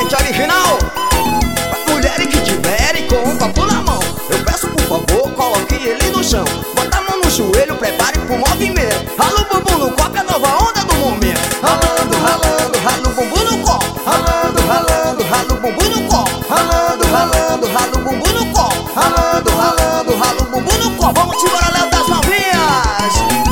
totalmente original. Mulheres que tiverem com um copo na mão, eu peço por favor, coloque ele no chão. Bota a mão no joelho, prepare pro movimento. Rala o bumbum no copo, é a nova onda do momento. Ralando, ralando, rala o bumbum no copo. Ralando, ralando, rala o bumbum no copo. Ralando, ralando, rala o bumbum no copo. Ralando, ralando, rala o bumbum no copo. Vamos embora, Léo das Novinhas.